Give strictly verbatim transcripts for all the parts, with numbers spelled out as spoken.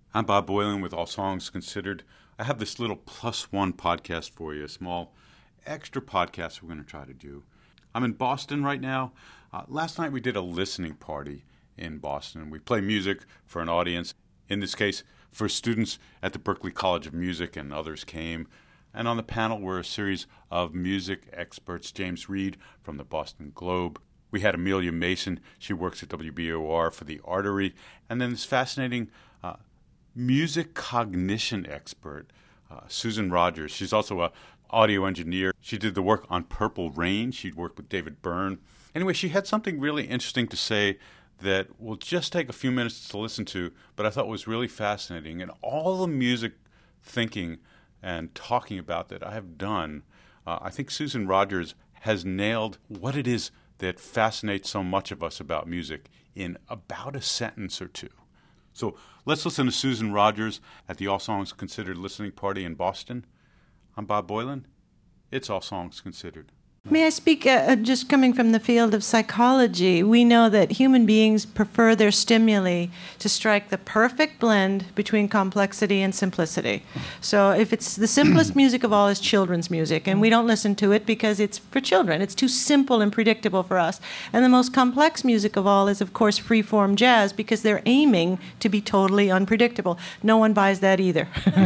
I'm Bob Boilen with All Songs Considered. I have this little plus one podcast for you, a small extra podcast we're going to try to do. I'm in Boston right now. Uh, last night we did a listening party in Boston. We play music for an audience, in this case for students at the Berklee College of Music, and others came. And on the panel were a series of music experts, James Reed from the Boston Globe. We had Amelia Mason. She works at W B O R for the Artery. And then this fascinating uh, music cognition expert, uh, Susan Rogers. She's also an audio engineer. She did the work on Purple Rain. She'd worked with David Byrne. Anyway, she had something really interesting to say that will just take a few minutes to listen to, but I thought was really fascinating. And all the music thinking and talking about that I have done, uh, I think Susan Rogers has nailed what it is that fascinates so much of us about music in about a sentence or two. So let's listen to Susan Rogers at the All Songs Considered listening party in Boston. I'm Bob Boilen. It's All Songs Considered. May I speak, uh, just coming from the field of psychology, we know that human beings prefer their stimuli to strike the perfect blend between complexity and simplicity. So if it's the simplest music of all is children's music, and we don't listen to it because it's for children. It's too simple and predictable for us. And the most complex music of all is, of course, free-form jazz, because they're aiming to be totally unpredictable. No one buys that either.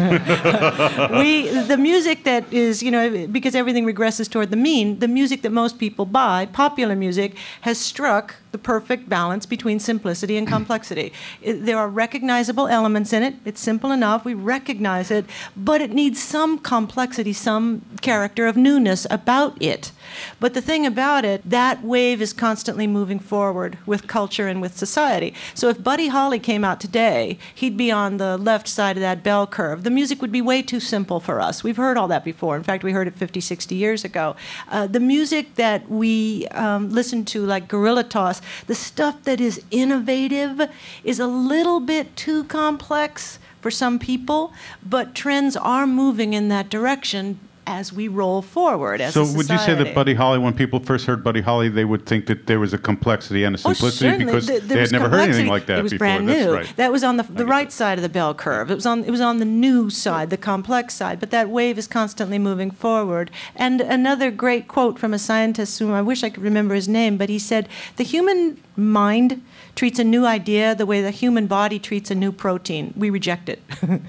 we, the music that is, you know, because everything regresses toward the mean, the music that most people buy, popular music, has struck the perfect balance between simplicity and complexity. It, there are recognizable elements in it. It's simple enough. We recognize it, but it needs some complexity, some character of newness about it. But the thing about it, that wave is constantly moving forward with culture and with society. So if Buddy Holly came out today, he'd be on the left side of that bell curve. The music would be way too simple for us. We've heard all that before. In fact, we heard it fifty, sixty years ago. Uh, the music that we um, listen to, like Gorilla Toss, the stuff that is innovative is a little bit too complex for some people, but trends are moving in that direction as we roll forward as so a society. Would you say that Buddy Holly, when people first heard Buddy Holly, they would think that there was a complexity and a simplicity? Oh, because there, there they had never complexity. heard anything like that before? It was before. brand That's new. Right. That was on the, the right that. side of the bell curve. It was on it was on the new side, the complex side. But that wave is constantly moving forward. And another great quote from a scientist whom I wish I could remember his name, but he said, "The human mind treats a new idea the way the human body treats a new protein. We reject it."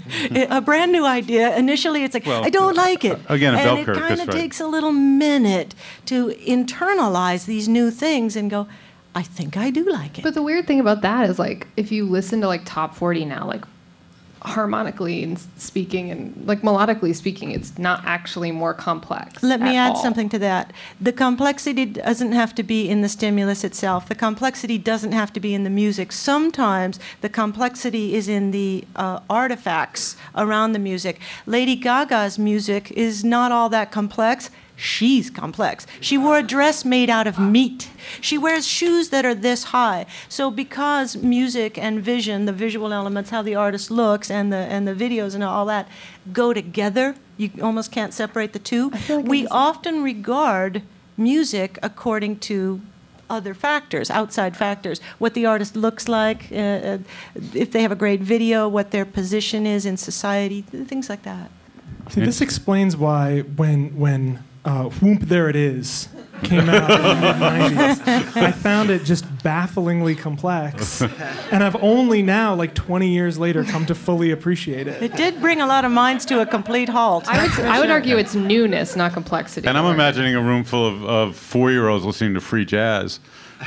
A brand new idea, initially it's like, well, I don't like it. Again, a bell and curve. it kind of right. takes a little minute to internalize these new things and go, I think I do like it. But the weird thing about that is, like, if you listen to, like, top forty now, like, harmonically and speaking and like melodically speaking, it's not actually more complex. Let me add all. something to that. The complexity doesn't have to be in the stimulus itself. The complexity doesn't have to be in the music. Sometimes the complexity is in the uh, artifacts around the music. Lady Gaga's music is not all that complex. She's complex. She wore a dress made out of meat. She wears shoes that are this high. So because music and vision, the visual elements, how the artist looks, and the and the videos and all that go together, you almost can't separate the two. Like we often regard music according to other factors, outside factors, what the artist looks like, uh, if they have a great video, what their position is in society, things like that. See, this explains why when when uh, Whoomp There It Is came out in the mid nineties, I found it just bafflingly complex. And I've only now, like twenty years later, come to fully appreciate it. It did bring a lot of minds to a complete halt. I would, I would argue it's newness, not complexity. And I'm imagining a room full of, of four-year-olds listening to free jazz.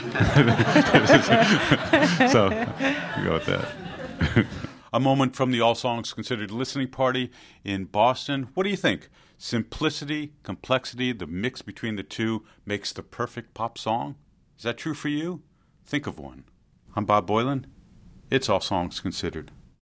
So, you go with that. A moment from the All Songs Considered listening party in Boston. What do you think? Simplicity, complexity, the mix between the two makes the perfect pop song? Is that true for you? Think of one. I'm Bob Boilen. It's All Songs Considered.